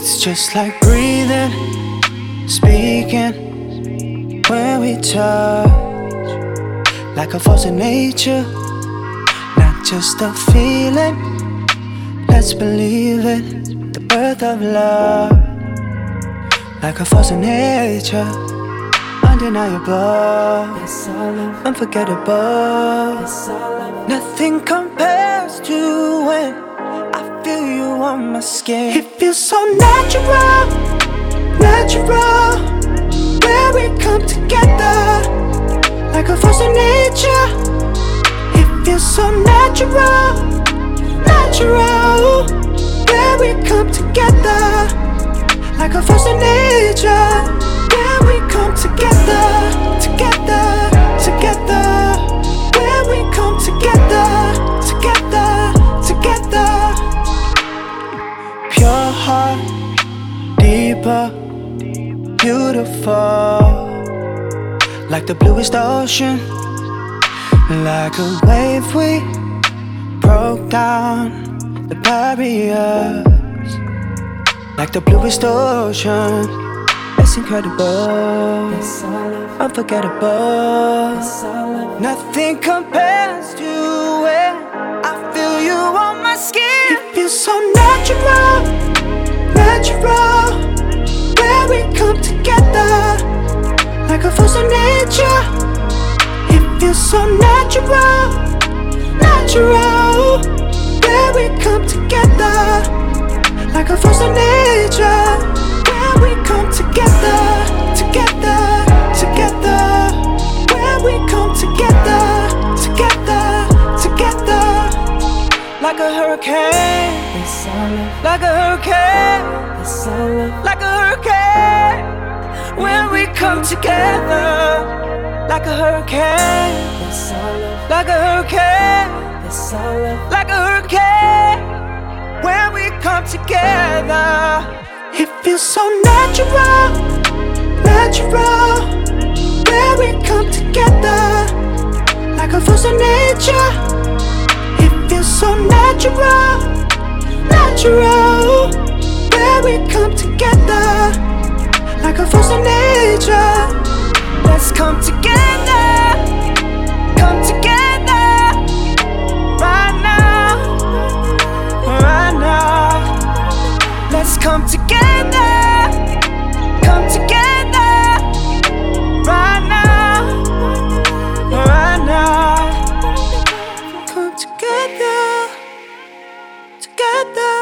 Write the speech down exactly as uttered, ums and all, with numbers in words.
It's just like breathing, speaking when we touch, like a force of nature, not just a feeling. Let's believe it, the birth of love, like a force of nature, undeniable, unforgettable. Nothing compares to when I feel you on my skin. It feels so natural, natural, where we come together, like a force of nature. It feels so natural, natural, where we come together, like a force of nature. Where we come together, together, together. Where we come together, together, together. Pure heart, deeper, beautiful, like the bluest ocean, like a wave we broke down the barriers, like the bluest ocean. It's incredible, unforgettable. Nothing compares to when I feel you on my skin. It feels so natural, natural, where we come together, like a force of nature. It feels so natural, natural, where we come together, like a force of nature. Where we come together, together, together. Where we come together, together, together. Like a hurricane, like a hurricane, like a hurricane. When we come together, like a hurricane, like a hurricane, like a hurricane. When we come together, it feels so natural, natural, where we come together, like a force of nature. It feels so natural, natural, where we come together, like a force of nature. Let's come together, come together, right now, right now. Let's come together, come together, right now, right now. Come together, together.